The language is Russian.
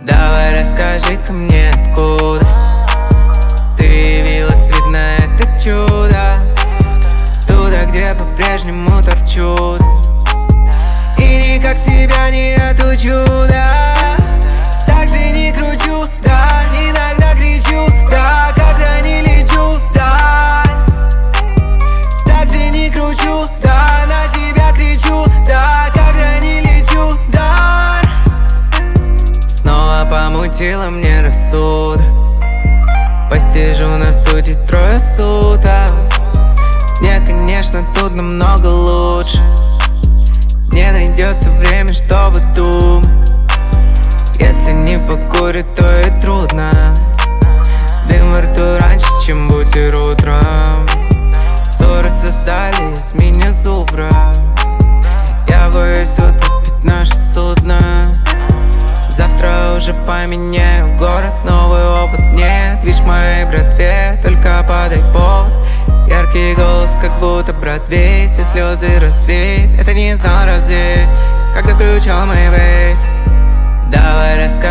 Давай расскажи-ка мне, откуда ты явилась, видно, это чудо. Туда, где по-прежнему торчут, и никак себя не отучу, да. Так же не кручу, да, иногда кричу, да, когда не лечу вдаль. Так же не кручу, да, на тебя кричу, да, когда не лечу вдаль. Снова помутила мне рассудок. Посижу на студии 3 суток. Мне, конечно, тут намного лучше. Не найдется время, чтобы думать. Если не покурить, то и трудно. Дым во рту раньше, чем бутер утром. Ссоры создали из меня зубра. Я боюсь утопить наше судно. Завтра уже поменяю город, новый опыт нет. Видишь, моей братве только подай повод. Яркий голос, как будто Бродвей. Все слезы развеет, это не знал разве, когда включал мой вейс. Давай расскажи.